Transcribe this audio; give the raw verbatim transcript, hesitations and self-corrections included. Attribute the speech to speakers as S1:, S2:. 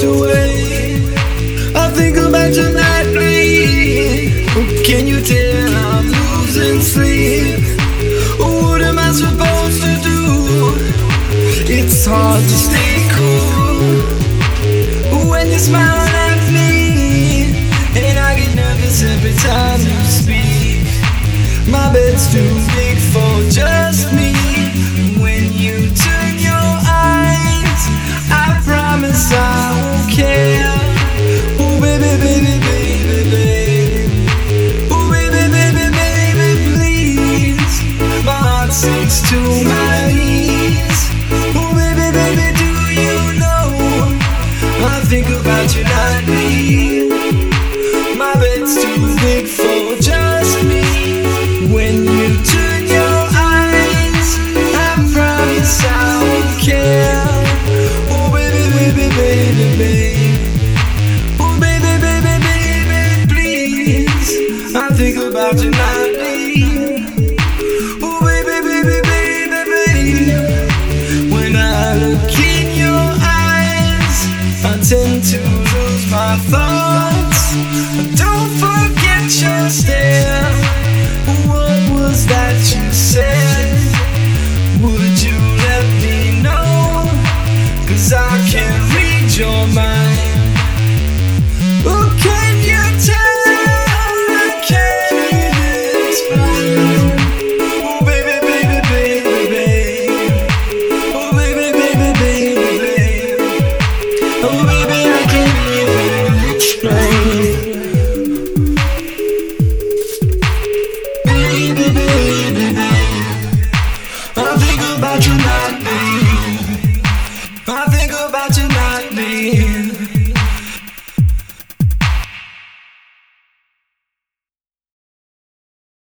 S1: away. I think about you nightly. Can you tell I'm losing sleep? What am I supposed to do? It's hard to stay cool when you smile at me, and I get nervous every time you speak. My bed's too big for just me. When you turn your eyes, I promise I won't care. Oh baby, baby, baby, baby. Oh baby, baby, baby, please. My heart sinks to my knees. Oh baby, baby, do you know I think about you nightly. My bed's too big for just me. When you turn your eyes, I promise I won't care. Oh baby, baby, baby, baby. Oh baby, baby, baby, please. I think about you nightly. Oh baby, baby, baby, baby. When I look in your eyes, I tend to lose my thoughts. Don't forget your stare. What was that you said? Would you let me know? Cause I can't read your mind. Oh, can you tell? I can't explain. Oh baby, baby, baby, baby. Oh baby, baby, baby, baby. Oh baby, I can't even explain.